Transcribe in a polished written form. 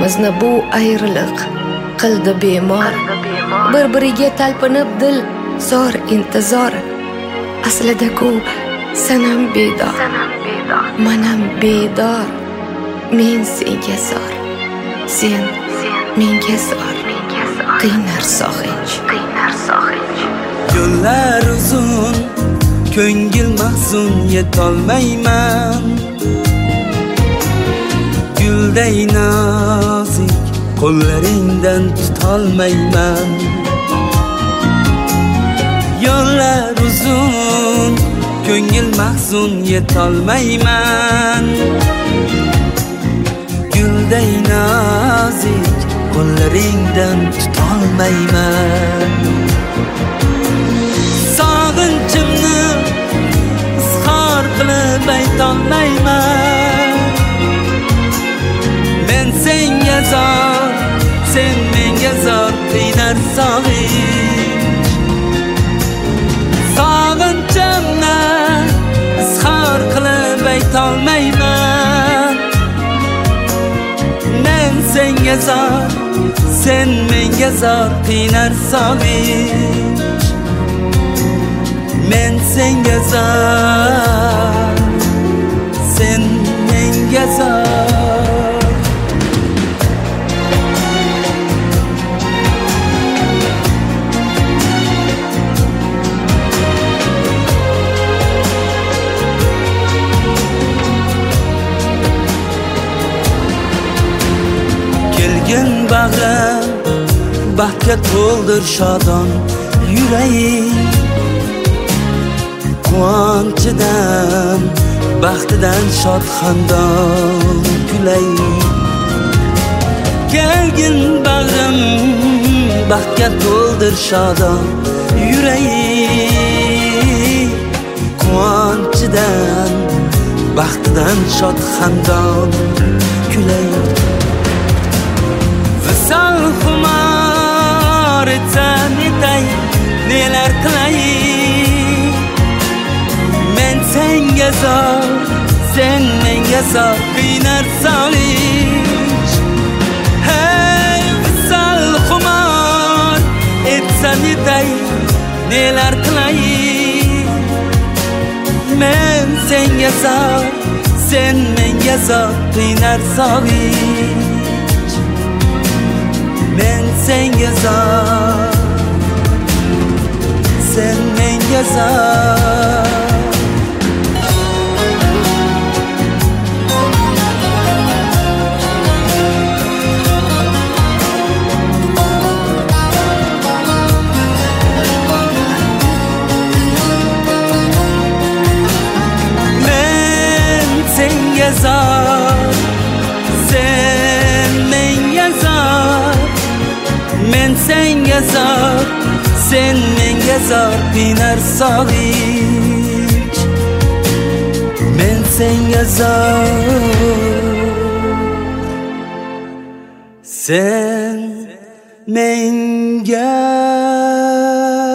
ikkalamizni bu ayriliq qildi bemor. Bir-biriga talpinib dil zor intizor. Aslida ku sanam bedor, manam bedor. Men senga zor, sen menga zor. Qiynar sog'inch. Yo'llar uzun, ko'ngil mahzun, yetolmayman. Gulday nozik qo'llaringdan tutolmayman. Yo'llar uzun, ko'ngil mahzun, yetolmayman. Gulday nozik qo'llaringdan tutolmayman. Sog'inchimni izhor qilib aytolmayman. Men senga zor, sen menga zor, qiynar sog'inch. Sog'inchimni izhor qilib aytolmayman. Men senga zor, sen menga zor, qiynar sog'inch. Men senga zor, sen menga zor. Kelgin bag'rim, baxtga to'ldir shodon yuragim. Quvonchidan, baxtidan shod xandon kulay. Kelgin bag'rim, baxtga to'ldir shodon yuragim. Quvonchidan, baxtidan shod xandon kulay. Visol xumor etsan etay, nelar qilay. Men senga zor, sen menga zor, qiynar sog'inch. Hey, visol xumor etsan etay, nelar qilay. Men senga zor, sen menga zor, qiynar sog'inch. Men senga zor, sen menga zor. Men senga zor, sen menga zor, qiynar sog'inch. Men senga zor, sen menga